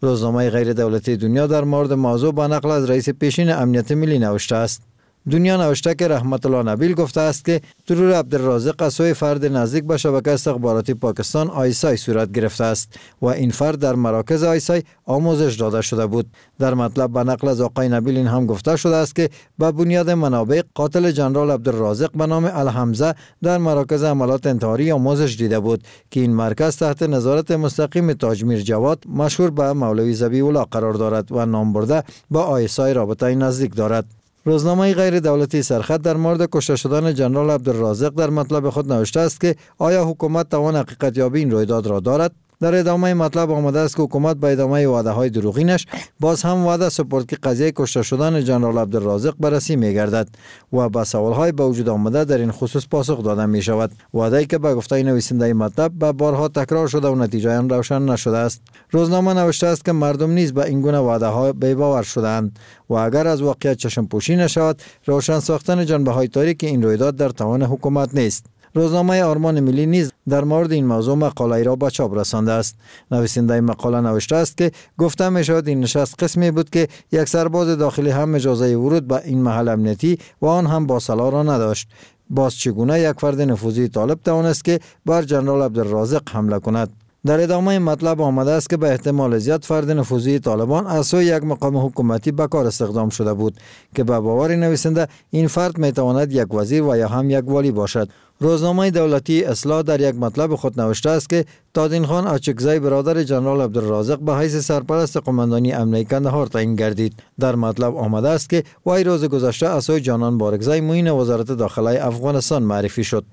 روزنامه غیر دولتی دنیا در مورد موضوع با نقل از رئیس پیشین امنیت ملی نوشته است. دنیا نوشته که رحمت الله نبیل گفته است که ترور عبدالرازق از سوی فرد نزدیک به شبکه استخباراتی پاکستان آیسای صورت گرفته است و این فرد در مراکز آیسای آموزش داده شده بود. در مطلب به نقل از آقای نبیل این هم گفته شده است که به بنیاد منابع قاتل جنرال عبدالرازق به نام الحمزه در مراکز عملات انتحاری آموزش دیده بود که این مرکز تحت نظارت مستقیم تاج میر جواد مشهور به مولوی ذبیح الله قرار دارد و نام برده با آیسای رابطه نزدیک دارد. روزنامه غیر دولتی سرخط در مورد کشته شدن جنرال عبدالرازق در مطلب خود نوشته است که آیا حکومت توان حقیقت یابی این رویداد را دارد؟ در ادامه مطلب آمده است که حکومت به ادامه وعده های دروغینش باز هم وعده سپرد که قضیه کشته شدن جنرال عبدالرازق بررسی می گردد و به سوال های به وجود آمده در این خصوص پاسخ داده می شود. وعده که به گفته نویسنده مطلب به بارها تکرار شده و نتیجه آن روشن نشده است. روزنامه نوشته است که مردم نیز به این گونه وعده ها بی‌باور شدند و اگر از واقعیت چشم پوشی نشود روشن ساختن جنبه های تاریک این رویداد در توان حکومت نیست. روزنامه آرمان ملی نیز در مورد این موضوع مقاله را به چاپ رسانده است. نویسنده مقاله نوشته است که گفته می شود این نشست قسمی بود که یک سرباز داخلی هم اجازه ورود به این محل امنیتی و آن هم با سلاح را نداشت. باز چگونه یک فرد نفوذی طالب توانست که بر جنرال عبدالرازق حمله کند؟ در ادامه مطلب آمده است که به احتمال زیاد فرد نفوذی طالبان از سوی یک مقام حکومتی به کار استخدام شده بود که به باور نویسنده این فرد می تواند یک وزیر و یا هم یک والی باشد. روزنامه دولتی اصلاح در یک مطلب خود نوشته است که تادین خان اچکزی برادر جنرال عبدالرازق به حیث سرپرست قماندانی امنیتی کندهار تعیین گردید. در مطلب آمده است که وی روز گذشته از سوی جانان بارکزی معین وزارت داخله افغانستان معرفی شد.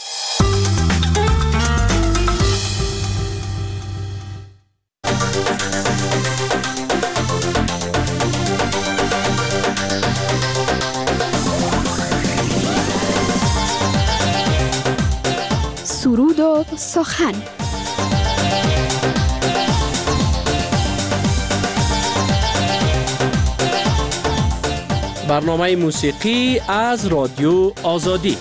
سرود و سخن. برنامه موسیقی از رادیو آزادی.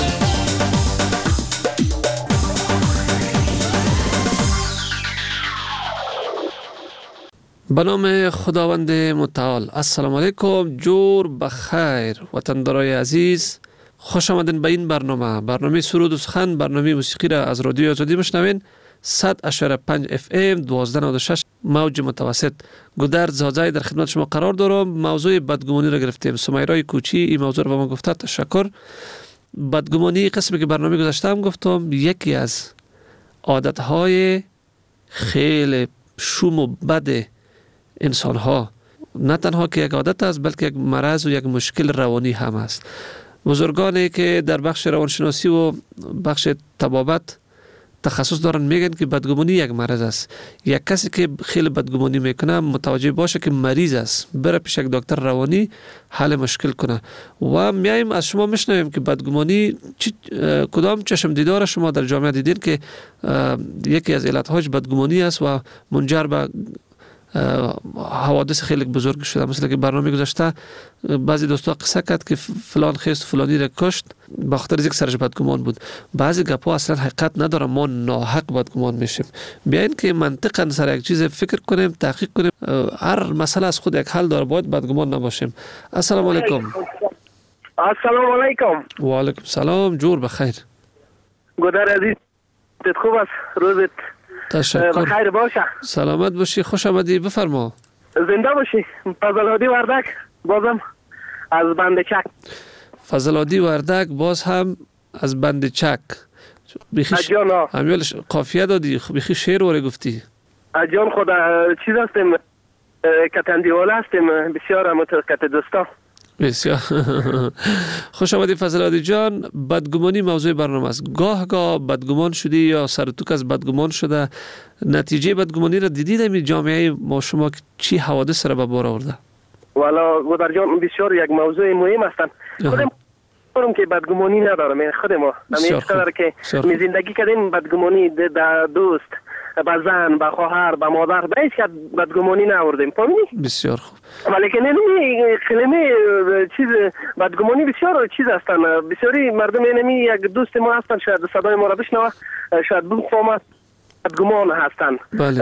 به نام خداوند متعال. السلام علیکم، جور بخیر وطندارای عزیز، خوش آمدین به این برنامه سرود و سخن. برنامه موسیقی را از رادیو آزادی میشنوین. 100.5 FM 1296 موج متوسط. گودرد زاجای در خدمت شما قرار دارم. موضوع بدگمانی را گرفتیم. سمیرای کوچی این موضوع را به ما گفته، تشکر. بدگمانی قسمی که برنامه گذاشته هم گفتم یکی از عادتهای خیلی شوم و بد انسان ها، نه تنها که یک عادت است بلکه یک مرض و یک مشکل روانی هم است. بزرگانی که در بخش روانشناسی و بخش طبابت تخصص دارن میگن که بدگمانی یک مرض است. یک کسی که خیلی بدگمانی میکنه متوجه باشه که مریض است، بره پیش یک دکتر روانی حل مشکل کنه. و میایم از شما میشنویم که بدگمانی کدام چشم دیدار شما در جامعه دیدین که یکی از علتهاش بدگمانی است و منجر به حوادث خیلی بزرگ شده. مثلا که برنامه گذاشته بعضی دوستا قصه کرد که فلان خیست فلانی را کشت به خاطر اینکه سرش بدگمان بود. بعضی گپا اصلا حقیقت نداره، ما ناحق بدگمان میشیم. بیاین که منطقاً سر یک چیز فکر کنیم، تحقیق کنیم. هر مسئله از خود یک حل داره، باید بدگمان نباشیم. السلام علیکم. السلام علیکم. و علیکم سلام، جور بخیر. گودر عزیز، خوب است؟ روزت تشکر. بخیر باشه. سلامت باشی، خوش آمدی، بفرما. زنده باشی. فضل‌الهادی وردک بازم از بند چک. فضل‌الهادی وردک باز هم از بند چک. اجانا همیال قافیه دادی، بخی شعر وره گفتی. اجان خدا چیز هستیم، کتندیوال هستیم، بسیار متوقت دوستا. بسیار خوش آمدی فضل‌الهادی جان. بدگمانی موضوع برنامه است. گاه بدگمان شدی یا سر توک از بدگمان شده؟ نتیجه بدگمانی را دیدید می جامعه ما شما چی حوادث را به بار آورده؟ والا گودر جان بسیار یک موضوع مهم هستند. خودم که بدگمانی ندارم، خود ما همین قدر که می زندگی کردیم بدگمانی در دوست، با زن، با خواهر، با مادر به هیچ کس بدگمانی نآوردیم. فهمیدی؟ بسیار خوب. ولی که نمی کلمه چیز بدگمانی بسیار چیز هستن. بسیاری مردم نمی یک دوست ما هستن، شاید صدای ما را بشنوه، شاید بفهمه. بدگمان هستند.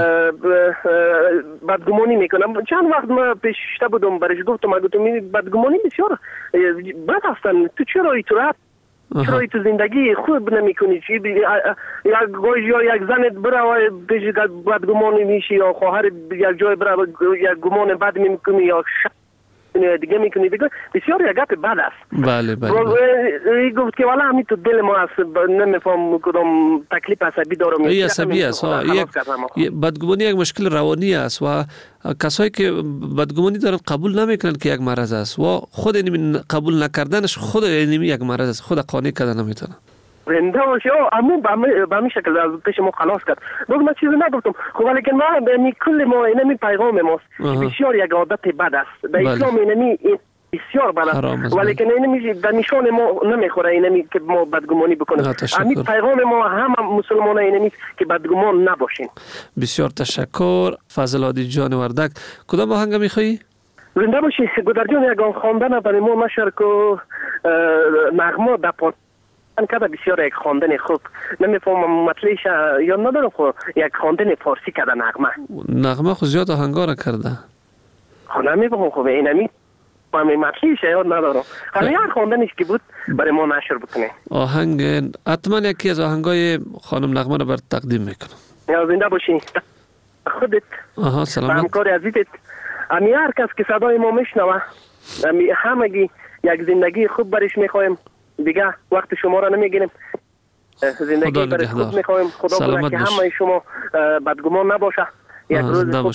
بدگمانی میکنم. چند وقت ما پیشته بودم برش گفتم بدگمانی بسیار بد هستند. تو چرا تو زندگی خوب نمیکنی؟ چی یک گوش یا یک زن بره پیش بدگمانی میشی یا خواهر یک جای بره یک گمان بد میکنی یا دیگه میکنی دیگه بسیار یک گپ بد است. بله گفت که والا همین تو دل ما است نمیفهم کدام تکلیف عصبی دارم. این عصبی است. بدگمانی یک مشکل روانی است و کسایی که بدگمانی دارن قبول نمیکنن که یک مرض است و خود این قبول نکردنش خود این یک مرض است. خود قانع کردن نمیتونه. زنده باشه امو به همین شکل از پیش ما خلاص کرد. بگو من چیزی نگفتم. خب ولیکن ما به کل ما اینمی پیغام ماست بسیار یک عادت بد است. در اسلام اینمی بسیار بد است. ولیکن اینمی در نشان ما نمیخوره اینمی که ما بدگمانی بکنیم. همین پیغام ما همه مسلمانان اینمی که بدگمان نباشین. بسیار تشکر فضل عادی جان وردک. کدام آهنگ میخوایی؟ زنده باشی گودر جان یک خواندن برای ما نشر که نغمه دپات کده بسیار یک خواندن خوب نمیفهمم مطلعش یا ندارم خو یک خواندن فارسی کده نغمه خو زیاد آهنگا را کرده خو نمیفهمم خو اینمی مطلعش یاد ندارم حالا یک خواندنش که بود برای ما نشر بکنه آهنگ حتما یکی از آهنگای خانم نغمه را بر تقدیم میکنم. یا زنده باشی خودت سلامت همکار عزیزت امی هر کس که صدای ما میشنوه همگی یک زندگی خوب برش میخوایم دیگه وقت شما را نمیگیریم. زندگی برای خود میخوایم. خدا کنه که همه شما بدگمان نباشه. یک روز خوب.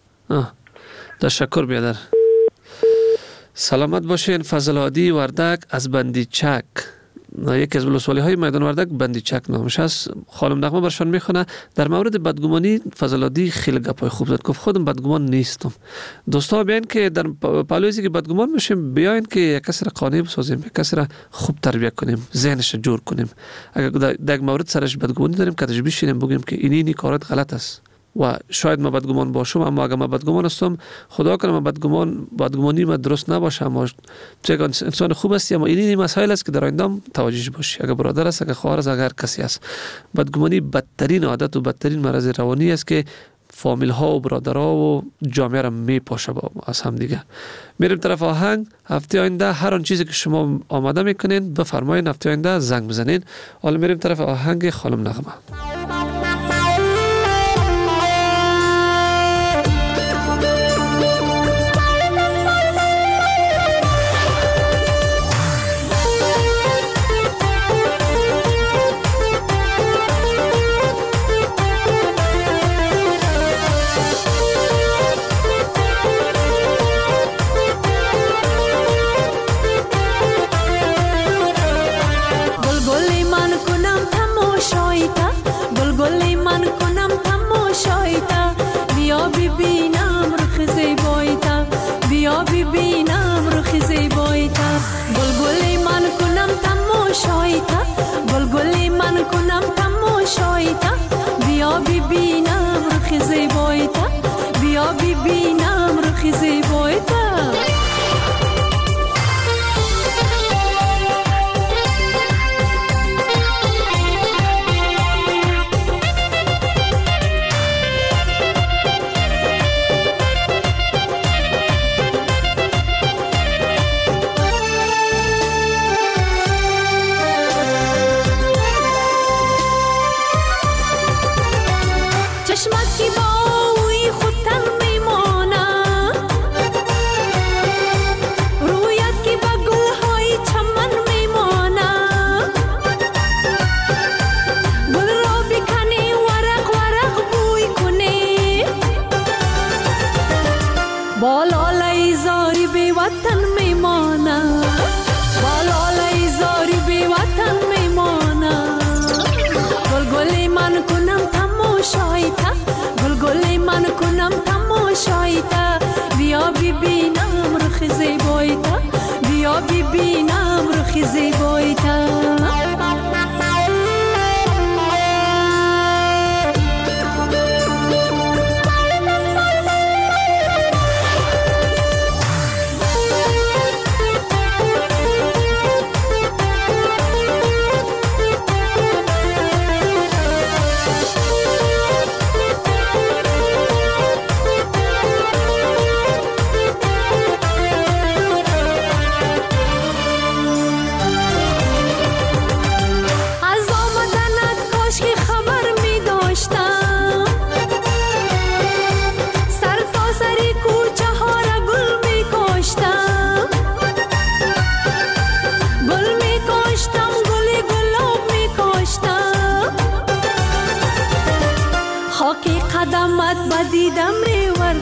تشکر بیادر. سلامت باشین. فضل عادی وردک از بندیچک. یکی از ولسوالی های میدان وردک بندیچک نامش است. خانم نغمه برشان میخونه در مورد بدگمانی فضل عادی خیلی گپای خوب زد. گفت خودم بدگمان نیستم. دوستا بیاین که در پالویزی که بدگمان میشیم بیاین که یک کسی را قانع بسازیم، یک کسی را خوب تربیت کنیم، ذهنش جور کنیم. اگر در یک مورد سرش بدگمانی داریم که تجربه شینیم بگیم که اینی کارات غلط است و شاید ما بدگمان باشم، اما اگر ما بدگمان هستم خدا کنه ما بدگمانی ما درست نباشه، اما چه انسان خوب است، اما این مسائل است که در آینده توجه باشی. اگر برادر است، اگر خواهر است، اگر کسی است، بدگمانی بدترین عادت و بدترین مرض روانی است که فامیل ها و برادرها و جامعه را میپاشه از هم دیگه. میریم طرف آهنگ. هفته آینده هر آن چیزی که شما آماده میکنین بفرمایین، هفته آینده زنگ بزنین. حالا میریم طرف آهنگ خانم نغمه.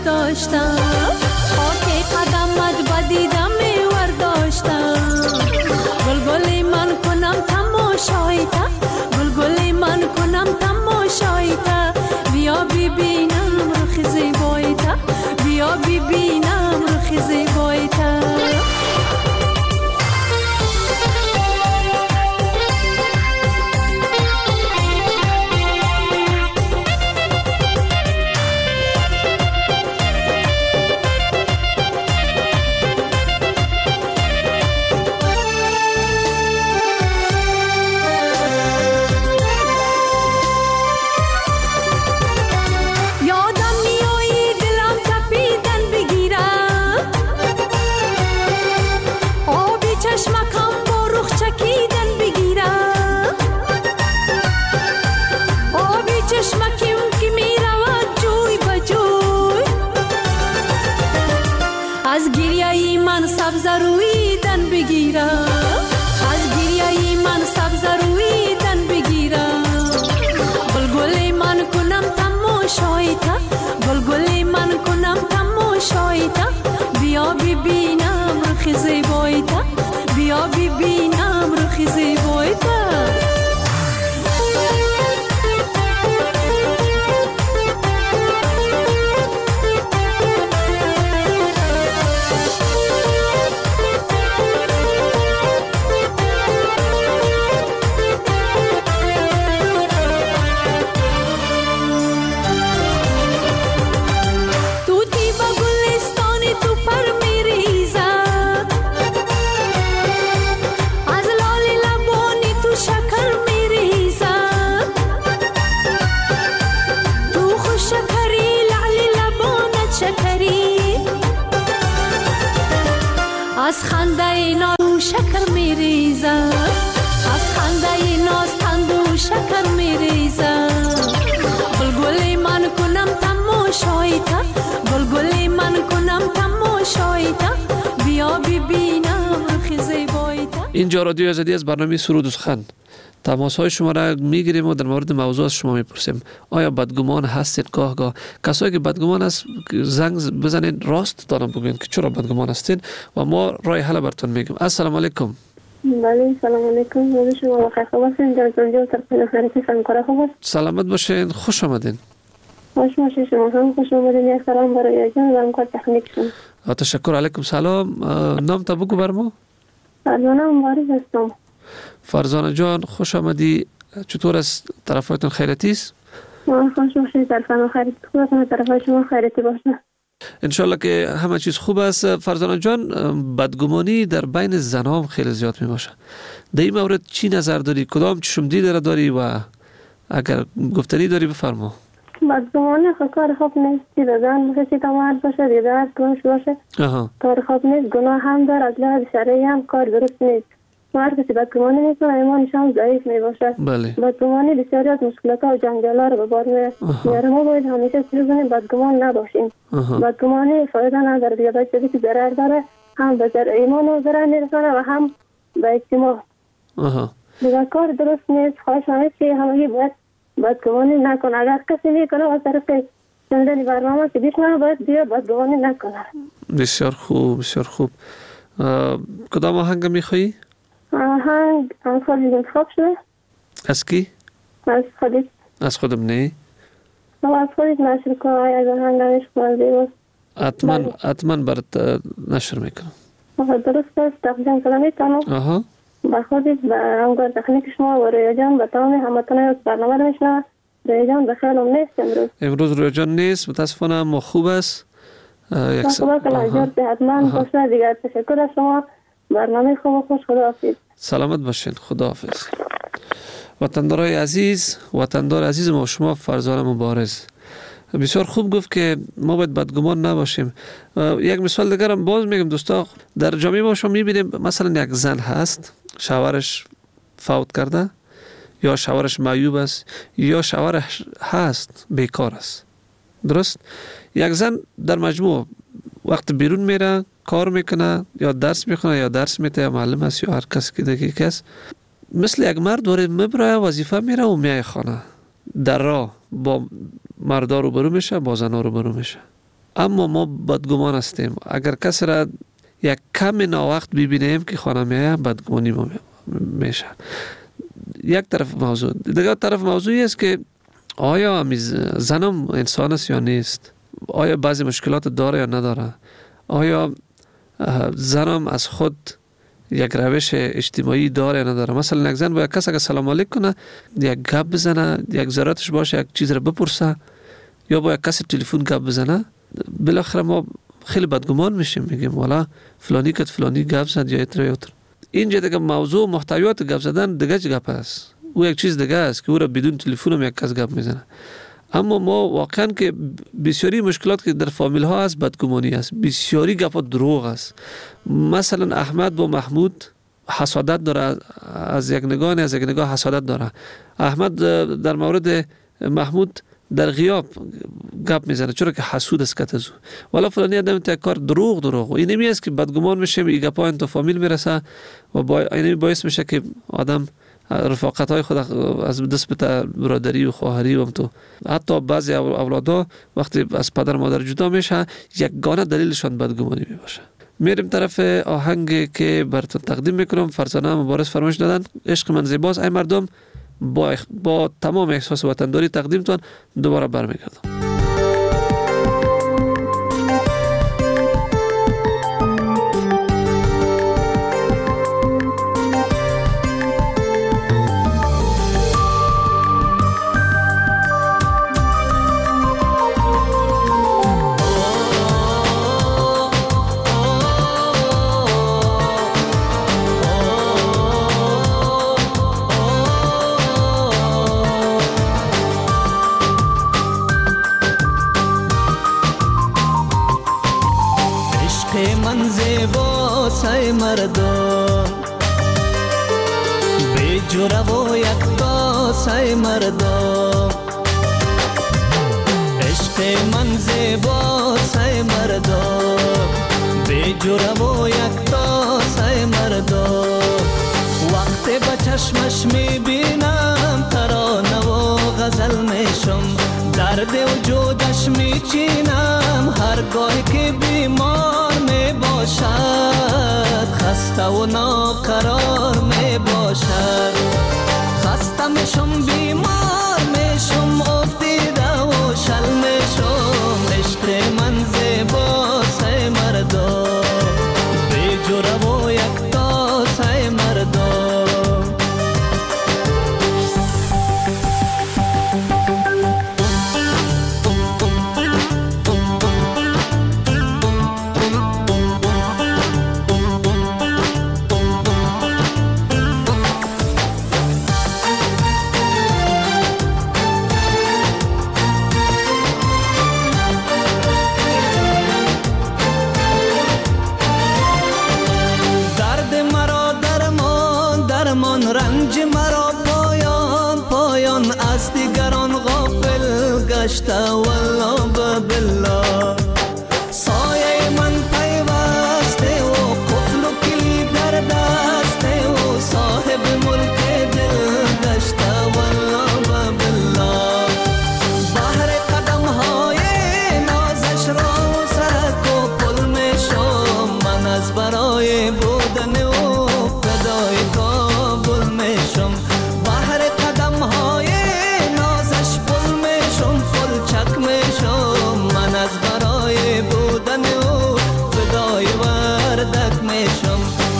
داشتم خاک قدمت بدیدم میور داشتم گلگلی من کنم تماشایتا گلگلی من کنم تماشایتا بیا ببینم رخ زیبایتا بیا ببینم رخ زیبایتا از گریه من سبز رویدن بگیرم از گریه من سبز رویدن بگیرم گلگلی من کنم تماشایتا گلگلی من کنم تماشایتا بیا ببینم رخ زیبایتا بیا ببینم رخ زیبایتا از خنده ناز شکر میریزم از خنده ناز قند و شکر میریزم گلگلی من کنم تماشایتا گلگلی من کنم تماشایتا بیا ببینم رخ زیبایتا. اینجا رادیو آزادی از برنامه سرود و سخن تماس های شما را میگیریم و در مورد موضوع از شما میپرسیم. آیا بدگمان هستید؟ گاه کسایی که بدگمان است زنگ بزنید راست دارم بگوین که چرا بدگمان هستید و ما رای حل براتون میگیم. السلام علیکم. بله سلام علیکم. روز شما بخیر. خوب هستین؟ جانجان طرف خیریتی سمکاره خوب است؟ سلامت باشین. خوش آمدین. خوش باشین. شما هم خوش آمدین. یک سلام برای جان و همکار تکنیک شما. تشکر. علیکم سلام. نام تا بگو بر ما. فرزانه مبارز هستم. فرزانه جان خوش آمدی. چطور است؟ طرفایتون خیریتی است؟ خوش باشید. طرفم خیریتی خوب است. طرف شما خیریتی باشه. انشالله که همه چیز خوب است. فرزانه جان، بدگمانی در بین زنان خیلی زیاد می باشه. در این مورد چی نظر داری؟ کدام چشمدید را داری و اگر گفتنی داری بفرما. بدگمانی کار خوب نیست. دیگه زن باشه تا مرد باشه دیگه درد کنش باشه. کار خوب نیست. گناه هم داره. از لحاظ شرعی هم کار درست نیست. مرد که بدگمانی میکنه ایمانش هم ضعیف میباشه. بدگمانی بسیاری از مشکلات و جنجال‌ها رو به بار میاره. ما باید همیشه سعی کنیم بدگمان نباشیم. بدگمانی فایده نداره. دیگه باید چیزی که ضرر داره هم به ایمان و ضرر میرسونه و هم به اجتماع. دیگه کار درست نیست. خواهش همیشه که همگی باید بدگمانی نکنه. اگر کسی میکنه از طرف شنیدن برنامه که بشنوه باید دیگه بدگمانی نکنه. بسیار خوب، بسیار خوب. کدام آهنگ میخوایی؟ آهنگ از خودت انتخاب شده. از کی؟ از خودت. از خودم نه؟ از خودت نشر کن. از آهنگ نشر کن. حتما برات نشر میکنم. درست است. تقدیم کلامی تانو. با خودت و همکار تکنیک شما و رویا جان به تمام هموطنان برنامه رو میشنوه. رویا جان بخیرم نیست امروز رویا جان نیست. متاسفانه ما خوب است. خدا کلاجات حتما باشه. دیگر تشکر از شما. برنامه خوب و خوش. خداحافظ. سلامت باشین. خداحافظ. وطندارای عزیز، وطندار عزیز ما شما فرزانه مبارز بسیار خوب گفت که ما باید بدگمان نباشیم. یک مثال دیگر هم باز میگم دوستا، در جامعه ما شما میبینیم مثلا یک زن هست شوهرش فوت کرده یا شوهرش معیوب است یا شوهرش هست بیکار است. درست؟ یک زن در مجموع وقت بیرون میره کار میکنه یا درس میخونه یا درس میده یا معلم است یا هر کس که دیگه کس مثل یک مرد وارد میبره وظیفه میره و میای خانه. در راه با مردا رو برو میشه با زنا رو برو میشه. اما ما بدگمان هستیم. اگر کسی را یک کم ناوقت ببینیم که خانه میایه بدگمانی ما میشه. یک طرف موضوع. دیگر طرف موضوعی است که آیا زنم انسان است یا نیست؟ آیا بعضی مشکلات داره یا نداره؟ آیا زنم از خود یک روش اجتماعی داره یا نداره؟ مثلا یک زن با یک کس اگر سلام علیک کنه، یک گپ بزنه، یک ضرورتش باشه یک چیز را بپرسه، یا با یک کسی تلفن گپ بزنه، بالاخره ما خیلی بدگمان میشیم، میگیم والا فلانی کت فلانی گپ زد یا اتر. اینجا دیگه موضوع محتویات گپ زدن دیگه گپ است. او یک چیز دیگه است که او را بدون تلفن هم یک کس گپ میزنه. اما ما واقعا که بسیاری مشکلات که در فامیل ها است بدگمانی است، بسیاری گپ دروغ است. مثلا احمد با محمود حسادت داره، از یک نگاه حسادت داره. احمد در مورد محمود در غیاب گپ میزنه چرا که حسود است کت ازو، والا فلانی آدم تا کار دروغ و اینمی است که بدگمان میشه، این گپا انت فامیل میرسه و اینمی باعث میشه که آدم رفاقت های خود از دست بده، برادری و خواهری و تو حتی بعضی اولادا وقتی از پدر مادر جدا میشه یگانه دلیلشان بدگمانی میباشه. میریم طرف آهنگی که براتون تقدیم میکنم. فرزانه مبارز فرمایش دادن عشق من زیباست. ای مردم با تمام احساس وطنداری تقدیمتون دوباره برمیگردم. مردم بیجوره و یکتا سای مردم، عشق من زیبا سای مردم بیجوره و یکتا سای مردم. وقتی به چشمش میبینم ترانه و غزل میشم، درد وجودش میچینم هرگاه که بیمار میباشد، خسته و ناقرار میباشد. خسته میشم بیمار میشم افتیده و شل میشم، عشق من زیبا سای مردم بیجوره و یکتا سای مردم. رنج مرا پایان از دیگران غافل گشته والله بالله. سایه من پیوسته و قفل و کلید در دسته و صاحب ملک دل گشته والله بالله. بحر قدم های نازش را سرک و پل میشم، من از برای بودن و فدای کابل میشم. بحر قدم های نازش پل میشم، پل چک میشم، من از برای بودن و فدای وردک میشم.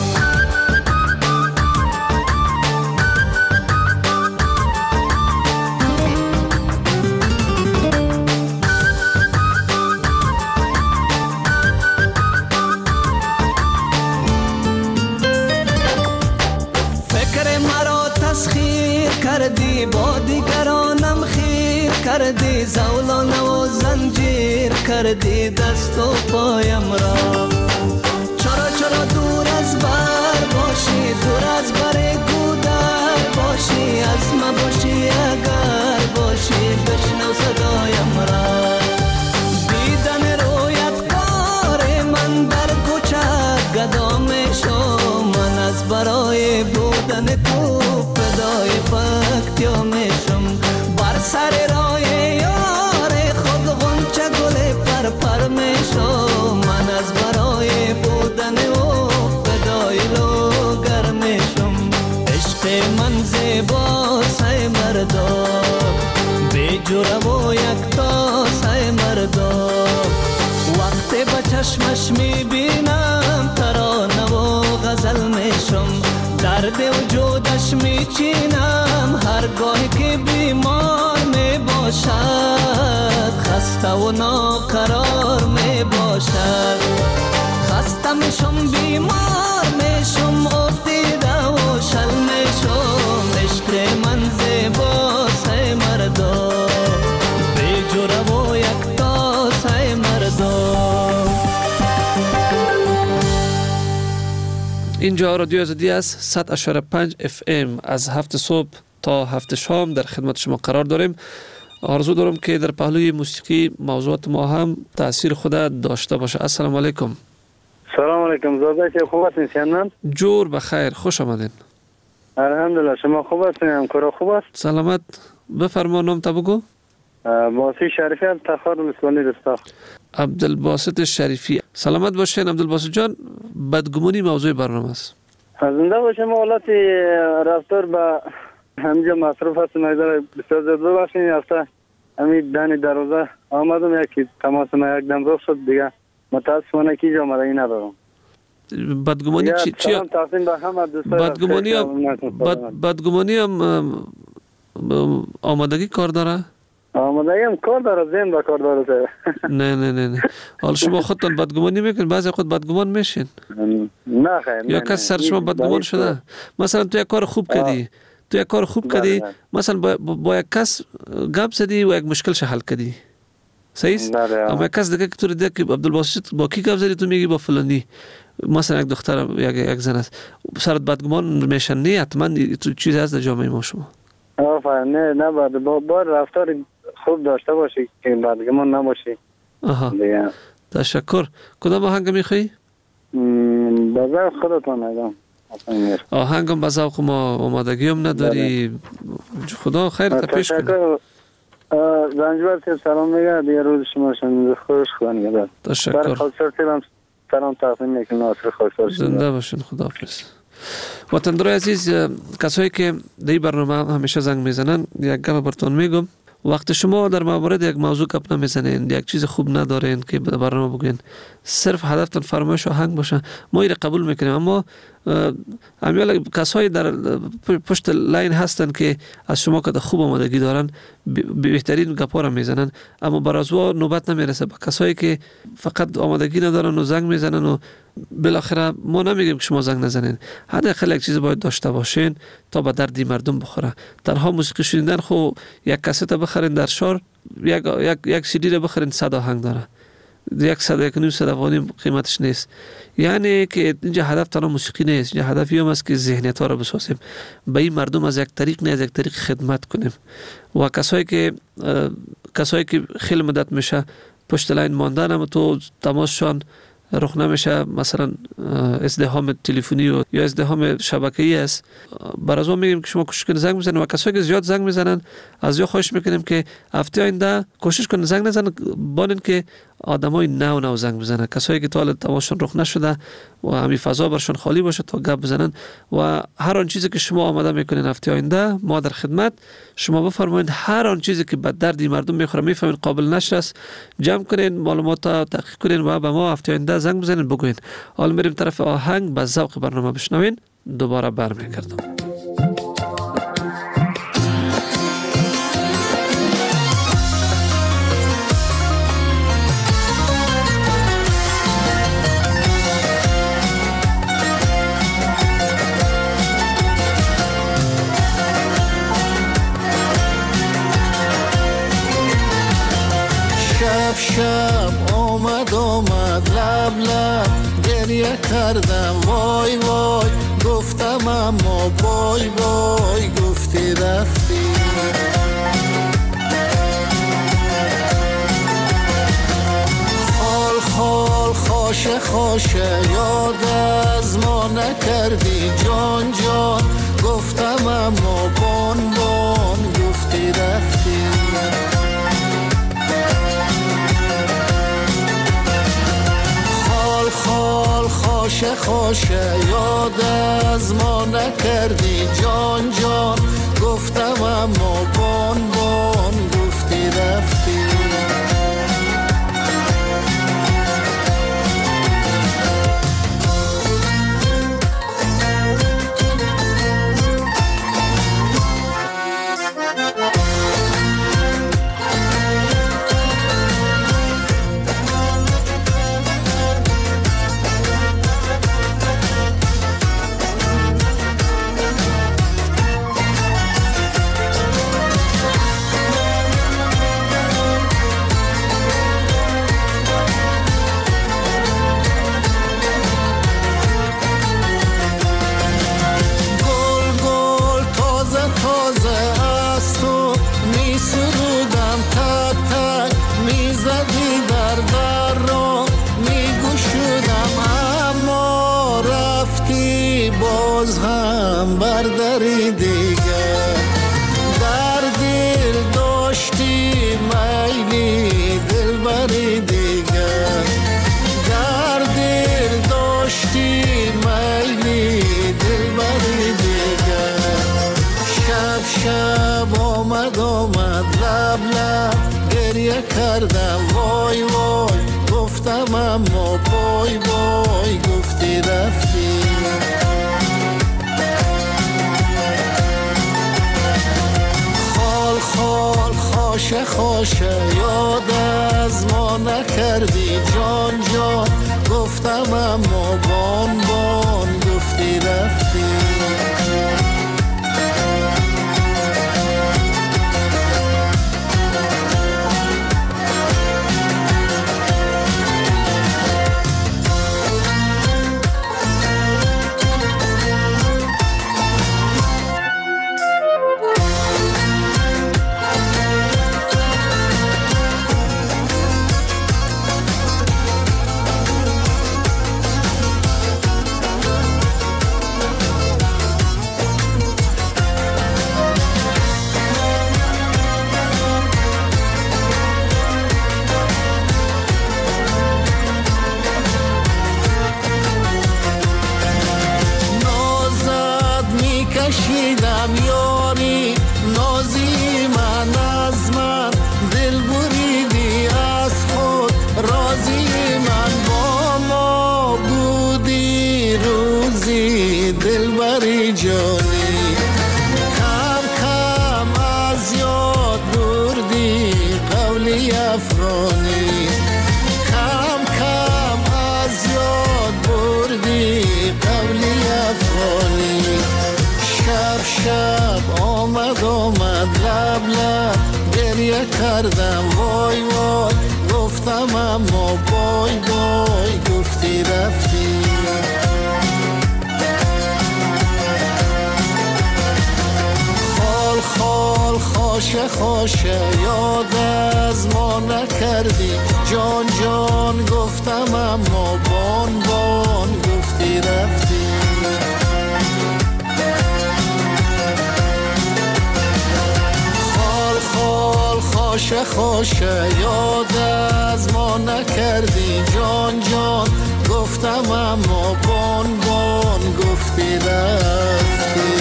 کردی با دیگرانم خیر کردی، زولانه و زنجیر کردی دست و پایم را. چرا دور از بر باشی، دور از بر گودر باشی، از ما باشی اگر باشی بشنو صدایم را. دیدن رویت کار من در کوچه گدا میشم، من از برای بودن تو فدای پکتیا میشم. بر سر راه یار خود غنچه گل پر پر شو من از برای بودن او فدای لو گرم شم عشق من زیبا سای مردا بی جوره و یکتا سای مردا وقتی با چشمش میبینم ترانه و غزل میشم درد وجودش میچینم هرگاهی که بیمار میباشد خسته و ناقرار میباشد خسته میشم بیمار میشم افتیده و شل میشم عشق من زیبا سای مردا بی جوره و یکتا سای مردا. اینجا رادیو آزادی است 100.5 FM از 7 صبح تا 7 شام در خدمت شما قرار داریم. آرزو دارم که در پهلوی موسیقی موضوعات ما هم تاثیر خود داشته باشه. السلام علیکم. سلام علیکم. زاده چه خوب هستین؟ جور بخیر، خوش آمدین. الحمدلله. شما خوب هستین؟ همکارا خوب است؟ سلامت. بفرما نام تا بگو. باسی شریفی از تخار مسئولی رستاخ. عبدالباسط شریفی. سلامت باشین عبدالباسط جان. بدگمانی موضوع برنامه است. زنده باشیم. حالت رفتار با همینجا مصروف هستم. ایدار بسیار زیاد ببخشین. هفته همین دانی دروازه آمدم یکی تماس ما یک دم رخ شد دیگه متاسفانه کی جا مدهی ندارم. بدگمانی چی؟ بدگمانی هم آمادگی کار داره؟ آمادگی هم کار داره، ذهن با کار داره. نه حالا شما خودتون بدگمانی میکنید، بعضی خود بدگمان میشین؟ نه خیر. یا کس سر شما بدگمان شده؟ مثلا تو یک کار خوب کردی مثلا با یک کس گپ زدی و یک مشکلش حل کردی، صحیح است؟ اما یک کس دیگه که تو دیگه که عبدالباسط با کی گپ زدی، تو میگی با فلانی، مثلا یک دختر یک زن است، سرت بدگمان میشن؟ نه حتما تو چیزی هست در جامعه ما شما. نه با رفتار خوب داشته باشی که بدگمان نباشی. دیگه تشکر. کدام آهنگ میخوایی؟ بذار خودتون نگم. آهنگم به ذوق ما آمادگی هم نداری. خدا خیرت پیش کنه. زنجبر که سلام میگه دیگه روز شما شنیده خوش خدا. تشکر. برای خاطر سلام تقدیم میکنم. ناصر خاطر زنده باشین. خداحافظ. وطندرای عزیز، کسایی که در برنامه همیشه زنگ میزنن یک گپ براتون میگم. وقت شما در مورد یک موضوع گپ نمیزنین، یک چیز خوب ندارین که در برنامه بگین، صرف هدفتون فرمایش آهنگ باشه، ما این قبول میکنیم. اما امیال کسایی در پشت لاین هستن که از شما که خوب آمادگی دارن بهترین گپا را میزنن، اما برازوا نوبت نمیرسه. با کسایی که فقط آمادگی ندارن و زنگ میزنن و بالاخره ما نمیگیم که شما زنگ نزنین، حداقل یک چیز باید داشته باشین تا به دردی مردم بخوره. تنها موسیقی شنیدن خو یک کاست بخرین در شهر، یک CD را بخرین 100 آهنگ داره، 100 افغانی قیمتش نیست. یعنی که اینجا هدف تنها موسیقی نیست، اینجا هدف این است که ذهنیت ها را بسازیم، به این مردم از یک طریق نه از یک طریق خدمت کنیم. و کسایی که خیلی مدت میشه پشت لاین ماندن، اما تو تماسشان رخ نمیشه، مثلا ازدحام تلفنی یا ازدحام شبکه‌ای است، برای ما میگیم که شما کوشش کنید زنگ بزنید. و کسایی که زیاد زنگ میزنن از یا خواهش میکنیم که هفته آینده کوشش کنید زنگ نزنن، بانن که آدمای نو زنگ بزنن، کسایی که تا حالا تماسشون رخ نشده و همین فضا برشون خالی باشه تا گپ بزنن. و هر آن چیزی که شما آماده میکنین هفته آینده ما در خدمت. شما بفرمایید هر آن چیزی که به درد مردم میخوره، میفهمین قابل نشر است، جمع کنین، معلومات تحقیق کنین و به ما هفته آینده زنگ بزنین بگوین. حالا میریم طرف آهنگ، به ذوق برنامه بشنوین. دوباره برمیگردم. شب آمد لب لب گریه کردم وای وای، گفتم اما بای بای، گفتی رفتی. خال خال خاشه خاشه یاد از ما نکردی جان جان، گفتم اما بان بان، گفتی رفتی. خوشه یاد از ما نکردی جان جان گفتم اما بان بان گفتی رفتی برداری دیگر در دل داشتی میلی دل بری دیگر در دل داشتی میلی دل بری دیگر شب شب آمد لب لب گریه کردم وای وای گفتم اما بای بای گفتی رفتی خال خوشه خوشه یاد از ما نکردی جان جان گفتم اما بان بان گفتی رفتی لب لب گریه کردم وای وای گفتم اما بای بای گفتی رفتی خال خوشه خوشه یاد از ما نکردی جان جان گفتم اما بان بان گفتی رفتی خوشه خوشه یاد از ما نکردی جان جان گفتم اما بان بان گفتی رفتی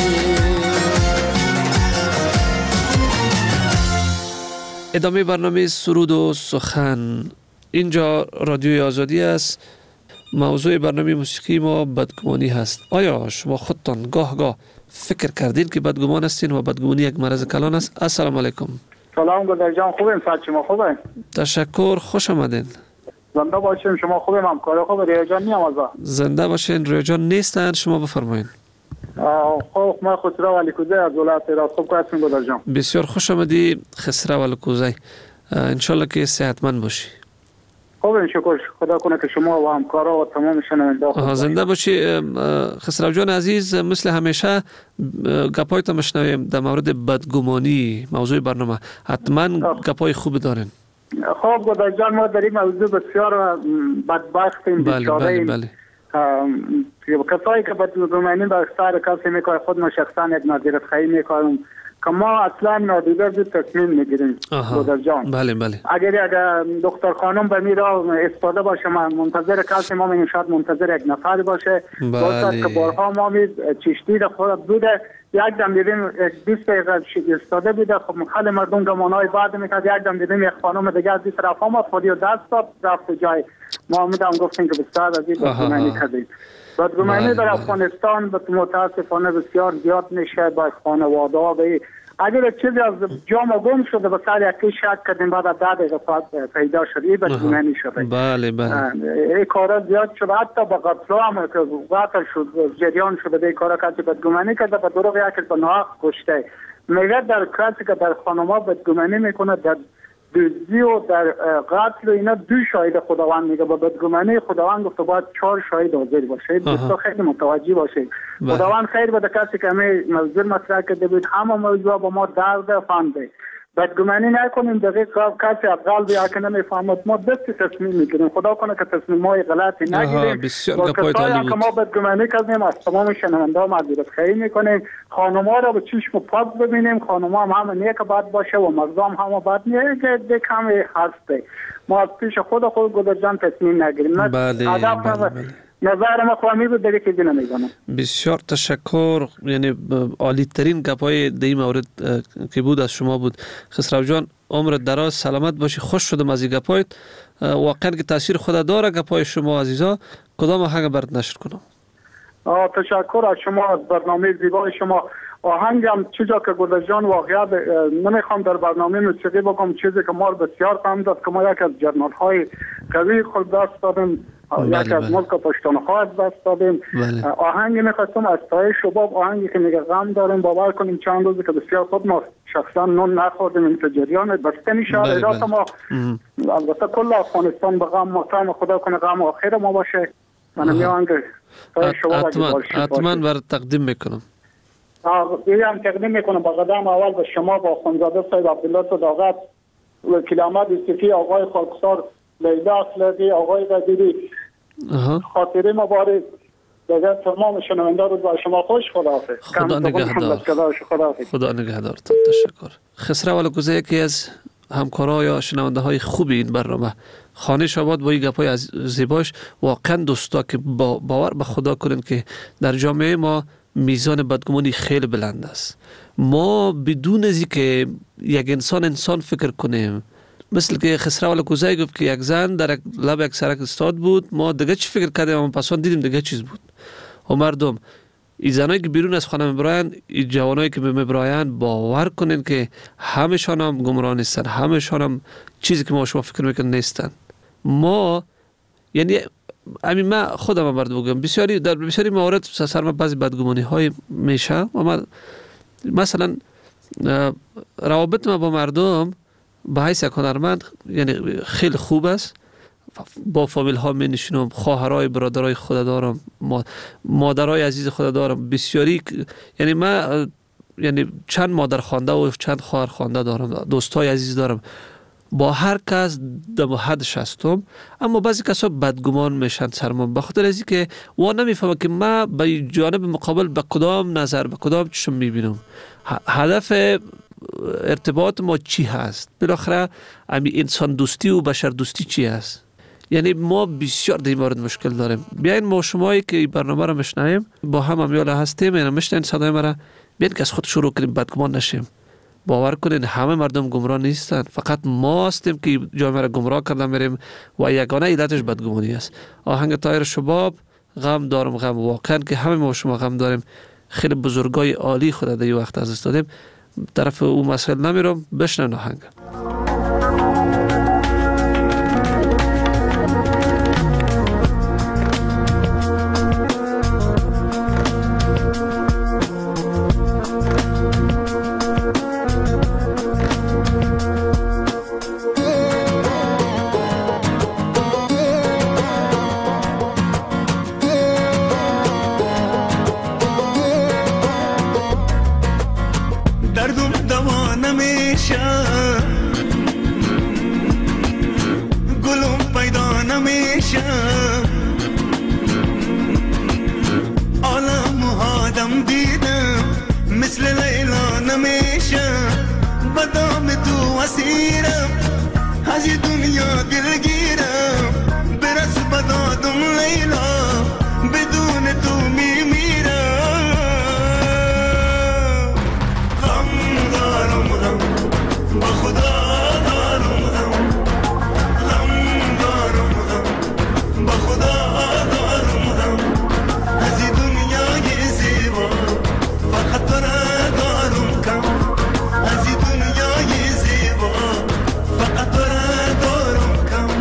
ادامه برنامه سرود و سخن. اینجا رادیوی آزادی است. موضوع برنامه موسیقی ما بدگمانی هست. آیا شما خودتان گاه گاه فکر کردین که بدگمان هستین و بدگمانی یک مرض کلان است؟ السلام علیکم. سلام گلدر جان، خوبیم؟ صحت شما خوبه؟ تشکر، خوش آمدین. زنده باشین. شما خوبیم؟ همکار خوب ریاض جان نیامازا. زنده باشین. ریاض جان نیستن، شما بفرمایید. خب ما خسرو ولیکوزی از ولایت راس خوب هستیم گلدر جان. بسیار خوش آمدی خسرو ولیکوزی. ان شاء الله که صحتمند باشی. خوب، شکر خدا کنه که شما و همکارا و تمام شنونده زنده باشی. خسرو جان عزیز، مثل همیشه گپایت میشنویم در مورد بدگمانی. موضوع برنامه حتما گپای خوب دارین. خب گلدر جان، ما در این موضوع بسیار بدبختیم. بله. کسایی که بدگمانی به اختیار کسی میکنه، خود ما شخصا یک نظارت خواهی میکنم که ما اصلا نادیده زود تصمیم میگیریم دکتر جان. بله بله. اگر دکتر خانم به میرا استاده باشه منتظر کسی ما میگیم شاید منتظر یک نفر باشه. بله. که بارها ما چشتی را خود بوده یک دم دیدیم 20 دقیقه استاده بوده. خب خیلی مردم گمانهای بعد میکرد. یک دم دیدیم یک خانم دیگه از این طرف آمد خودی و دست داد رفت جای ما هم گفتیم که بسیار از این بدگمانی کردیم. بدگمانی در افغانستان متاسفانه بسیار زیاد میشه با خانواده ها. اگر چیزی از جامعه گم شده به سر یکی شک کردیم بعد از 10 دقیقه پیدا شد این بدگمانی شده. بله بله. این کارا زیاد شده حتی با قتل هم که قتل شد جریان شده به این کارا کسی بدگمانی کرده به دروغ یکی به ناحق کشته. میگه در کسی که در خانما بدگمانی میکنه در دزدی و در قتل و اینا 2 شاهد خداوند میگه. با بدگمانی خداوند گفته باید 4 شاهد حاضر باشه. دوستا خیلی متوجه باشه. خداوند خیر بده کسی که همه موضوع مطرح کرده بود همه موضوع با ما درد فهمده. بدگمانی نکنیم دقیق کسی از قلب یا که نمیفهمد ما دستی تصمیم میگیریم. خدا کنه که تصمیمای غلطی نگیریم. با کسایی که ما بدگمانی کردیم از تمام شنونده ها معذرت خواهی میکنیم. خانم‌ها را به چشم پاک ببینیم. خانم‌ها هم نیک بد باشه و مردم هم بد نیست که کمی هسته. ما از پیش خود گذرجان تصمیم نگیریم. بله. نظر ما خواهی بود دیگه چیزی نمیگم. بسیار تشکر. یعنی عالی ترین گپای دی مورد که بود از شما بود. خسرو جان عمر دراز سلامت باشی. خوش شدم از این گپایت. واقعا که تاثیر خود داره گپای شما عزیزا. کدام آهنگ برات نشر کنم؟ تشکر از شما از برنامه زیبای شما. آهنگم چیزا که گل جان واقعا نمیخوام در برنامه موسیقی بکنم چیزی که ما بسیار فهم داد که ما یک از جرنال های قوی خود دست دادیم. یک از ملک پشتونخوا از دست دادیم. آهنگی میخواستم از تای شباب آهنگی که میگه غم داریم باور کنیم چند روزی که بسیار خود ما شخصا نون نخوردیم این جریان بسته میشه. اداسه ما البته کل افغانستان به غم ماتم خدا کنه غم آخر ما باشه. من میانگ تای شباب حتما بر تقدیم میکنم. هم تقدیم میکنم با قدم اول به شما با خانزاده صاحب عبدالله صداقت وکیل احمد یوسفی آقای خاکسار لیلا اخلاقی آقای وزیری خاطره مبارک دیگر تمام شنونده رو با شما خوش. خداحافظ. خدا نگهدار. خدا نگهدار. تشکر. خسرو الگوزه یکی از همکارا یا شنونده های خوبی این برنامه. خانه شاباد با این گپای از زیباش واقعا دوستا که باور به خدا کنین که در جامعه ما میزان بدگمانی خیلی بلند است. ما بدون از که یک انسان فکر کنیم مثل که خسرو الگوزه گفت که یک زن در لب یک سرک استاد بود ما دیگه چی فکر کردیم اما پسان دیدیم دیگه چیز بود. و مردم این زنایی که بیرون از خانه میبراین این جوانایی که میبراین باور کنین که همشان هم گمراه نیستن. همشان هم چیزی که ما شما فکر میکنن نیستن. ما یعنی همین من خودم هم برد بگم در بسیاری موارد سر ما بعضی بدگمانی های میشه و من مثلا روابط ما با مردم به حیث یک هنرمند یعنی خیلی خوب است. با فامیل ها می نشینم. خواهرای برادرای خود دارم. مادرای عزیز خود دارم. بسیاری یعنی من یعنی چند مادر خوانده و چند خواهر خوانده دارم. دوستای عزیز دارم. با هر کس در حدش هستم. اما بعضی کسا بدگمان میشن سرمان بخاطر از اینکه وا نمیفهمم که من به جانب مقابل به کدام نظر به کدام چشم میبینم. هدف ارتباط ما چی هست؟ بالاخره امی انسان دوستی و بشر دوستی چی هست؟ یعنی ما بسیار در این مورد مشکل داریم. بیاین ما شمایی که این برنامه را میشنویم با هم امیالا هستیم یعنی میشنوین صدای مرا بیاین که از خود شروع کنیم بدگمان نشیم. باور کنین همه مردم گمراه نیستن. فقط ما هستیم که جامعه را گمراه کرده میریم و یگانه علتش بدگمانی است. آهنگ طاهر شباب غم دارم غم. واقعا که همه ما شما غم داریم. خیلی بزرگای عالی خود در این وقت از دست دادیم. طرف اون مسائل نمیرم. بشنوین آهنگ. عالم هادم دیدم مثل لیلا نمیشه اسیرم از این دنیا دلگیرم برس بدادم لیلا بدون تو میمیرم غم دارم غم با خدا دارم غم غم دارم غم با خدا دارم غم از این دنیای زیبا فقط تو را دارم کم از این دنیای زیبا فقط تو را دارم کم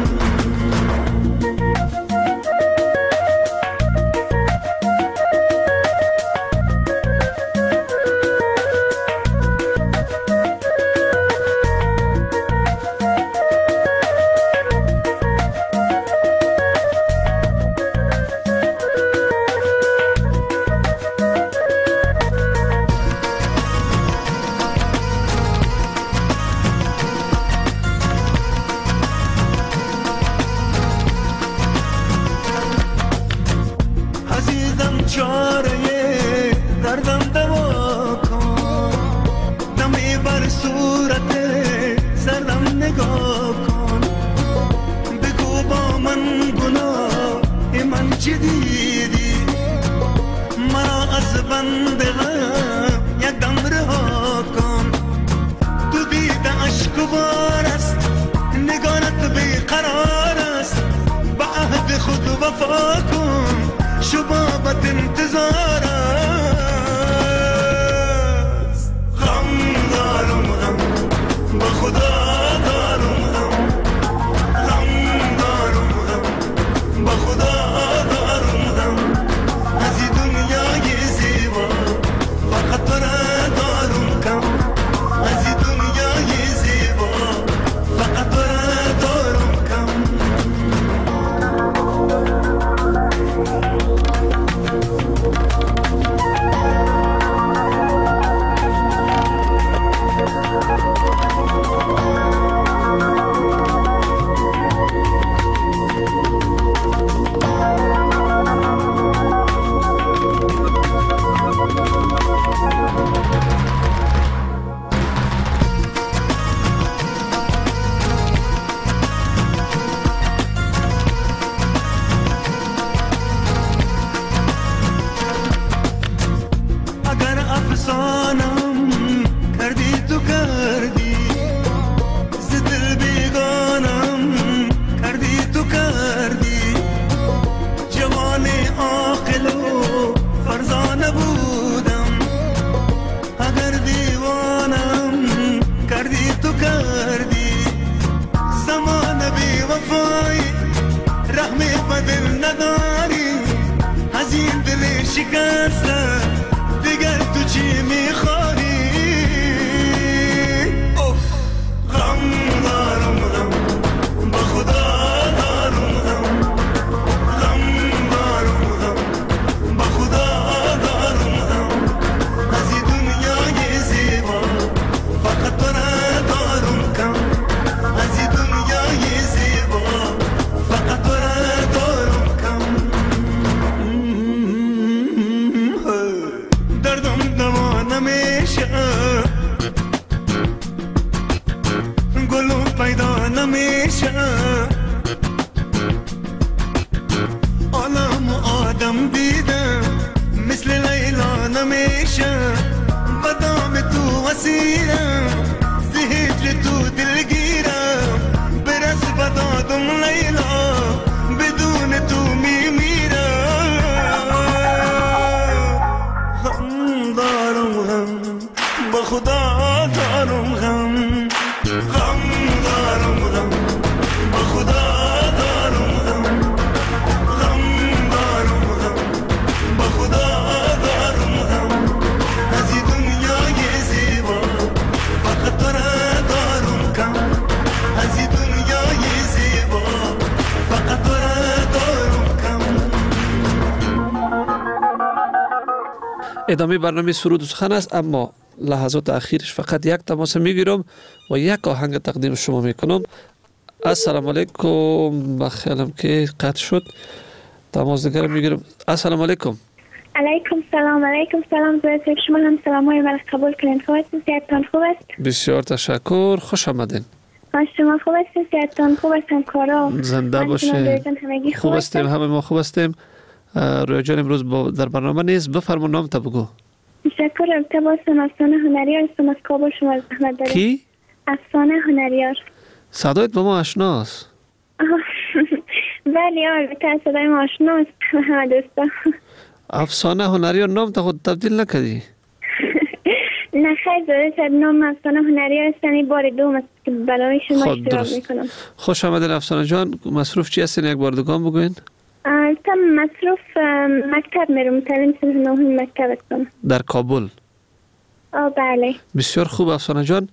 عزیزم چاره دردم دوا کن دمی بر صورت سردم نگاه کن بگو با من گناه من چی دیدی مرا از بند غم یک دم رها کن تو دیده اشک و بار است نگاهت بیقرار است به عهد خود وفا کن شبابت انتظار است غم دارم غم با خدا دارم غم غم دارم غم با خدا دارم غم از این دنیای زیبا فقط تو را دارم کم از این دنیای زیبا فقط تو را دارم کم اگر افسانم کردی تو کردی ز دل بیگانم کردی تو کردی جوان عاقل و فرزانه بودم اگر دیوانم کردی تو کردی زمان بی وفایی رحمی به دل نداری از این دل شکسته دیگر تو چی میخوایی غم دارم غم با خدا دارم غم غم دارم غم با خدا دارم غم از این دنیای زیبا فقط تو را دارم کم از این دنیای زیبا فقط تو را دارم کم دردم دوا نمیشه گلو پیدا نمیشه عالم و آدم دیدم مثل لیلا نمیشه بدام تو اسیرم ز هجر تو دلگیرم برس بدادم لیلا بدون تو میمیرم غم دارم غم با خدا دارم غم غم دارم غم با خدا دارم غم غم دارم غم با خدا دارم غم از این دنیای زیبا فقط تو را دارم کم از این دنیای زیبا فقط تو را دارم کم. ادامه برنامه سرود و سخن است، اما لحظات اخیرش فقط یک تماس میگیرم و یک آهنگ تقدیم شما میکنم. السلام علیکم. بخیالم که قطع شد. تماس دیگر میگیرم. السلام علیکم. علیکم سلام علیکم. سلام زیاد شما هم سلام های من قبول کنید. خوب هستید؟ صحتتان خوب است؟ بسیار تشکر. خوش آمدین. شما خوب هستید؟ صحتتان خوب است؟ همکارا زنده باشه. خوب هستیم، همه ما خوب هستیم. رویا جان امروز در برنامه نیست. بفرما نام تا بگو. تشکر. ارتباطم افسانه هنریار هستم از کابل. شما زحمت دارید. کی؟ افسانه هنریار. صدایت با ما آشناست. بله البته صدای ما آشناست. دوستا. افسانه هنریار نام تا خود تبدیل نکردی؟ نه خیلی زیاده شد. نام افسانه هنریار است. این بار دوم است که برای شما اشتراک میکنم. خوش آمدین افسانه جان. مصروف چی هستین؟ یک بار دیگه بگوین. مصروف مکتب میرم. تعلیم سنف نهم مکتب هستم در کابل. بله. بسیار خوب افسانه جان.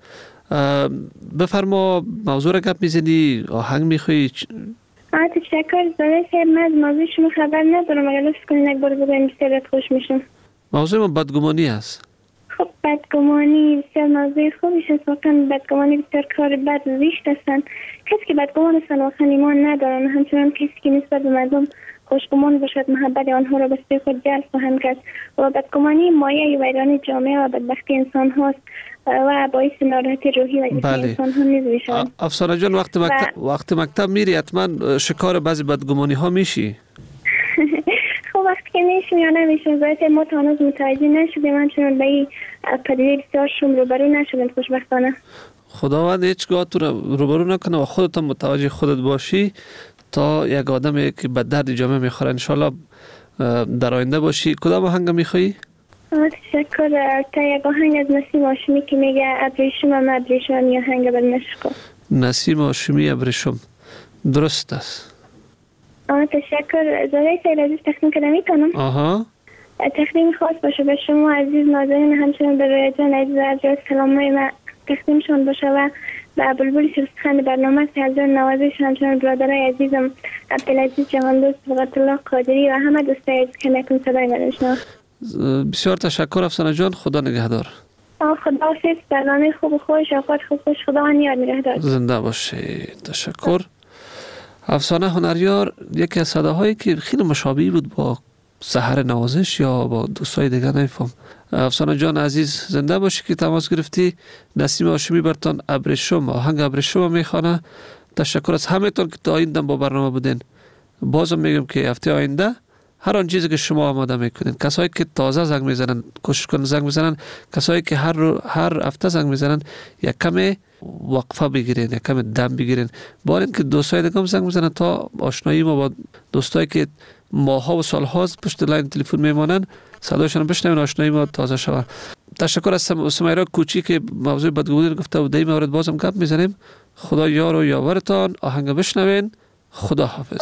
بفرما موضوع را گپ میزنی؟ آهنگ میخوایی؟ تشکر. زیاده شد. من از موضوع شما خبر ندارم. اگر لطف کنین یک بار بگوین بسیار خوش میشم. موضوع ما بدگمانی است. خب بدگمانی بسیار موضوع خوبیش است. واقعا بدگمانی بسیار کار بد و زشت هستند. کسی که بدگمان هستند واقعا ایمان ندارن. همچنان کسی که نسبت به مردم خوشگمان باشد محبت آنها را به سوی خود جلب خواهند کرد. و بدگمانی مایه ویرانی جامعه و بدبختی انسان هاست و باعث ناراحتی روحی و جسمی انسان ها نیز میشود. افسانه جان وقت مکتب میری حتما شکار بعضی بدگمانی ها میشی؟ خب وقتی که میشم یا نمیشم باید ما تا هنوز متوجه نشدیم. همچنان به این پدیده بسیار شوم روبرو نشدیم خوشبختانه. خداوند هیچگاه تو روبرو نکنه و خودت متوجه خودت باشی تا یک آدمی که به درد جامعه میخوره انشالله در آینده باشی. کدام آهنگ میخوایی؟ تشکر. تا یک آهنگ از نسیم هاشمی که میگه ابریشم هم ابریشم یا آهنگ بر نشکو. نسیم هاشمی ابریشم. درست است. تشکر. زاده سیل عزیز تقدیم کنم میتونم؟ تقدیم خاص باشه به شما عزیز ناظرین، همچنان به رویا جان عزیز عزیز سلامای من تقدیمشان باشه و به بلبل شرستخند برنامه سهزار نوازش همچنان برادرای عزیزم عبدالعزیز جهاندوست فقط الله قادری و همه دوستای عزیز که نکن صدای من. بسیار تشکر افسانه جان. خدا نگهدار. خدا حافظ. برنامه خوب و خوش اوقات خوب خوش. خدا آن نگهدار. زنده باشه. تشکر. افسانه هنریار یکی از صداهایی که خیلی مشابه بود با سحر نوازش یا با دوستای دیگه نمیفهم. افسانه جان عزیز زنده باشی که تماس گرفتی. نسیم هاشمی برتان ابریشم آهنگ ابریشم میخوانه. تشکر از همه‌تون که تا این دم با برنامه بودین. بازم میگم که هفته آینده هر آن چیزی که شما آماده میکنین، کسایی که تازه زنگ میزنن کوشش کنن زنگ بزنن، کسایی که هر هفته زنگ میزنن یک کم وقفه بگیرین، یک کم دم بگیرین. با اینکه دوستای دیگه هم زنگ میزنن تا آشنایی ما با دوستایی که ماها و سالهاست پشت لاین تلفن میمانن صداشون بشنوین، آشنایی ما تازه شود. تشکر از سمیرا کوچی که موضوع بدگمانی گفته و در این مورد بازم گپ میزنیم. خدا یار و یاورتان. آهنگ بشنوین. خدا حافظ.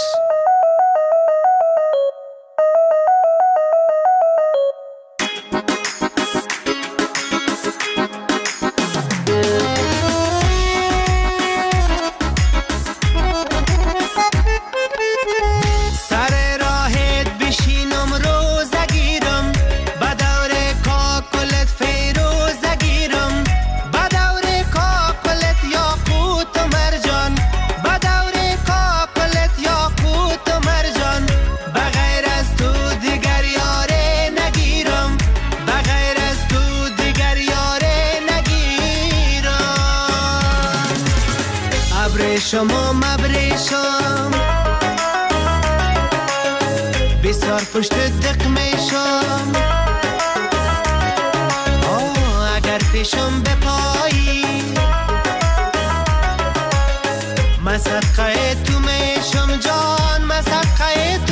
شما مبریشم بسیار پشت دق میشم اگر پیشم بپایی من صدقه تو میشم جان من صدقه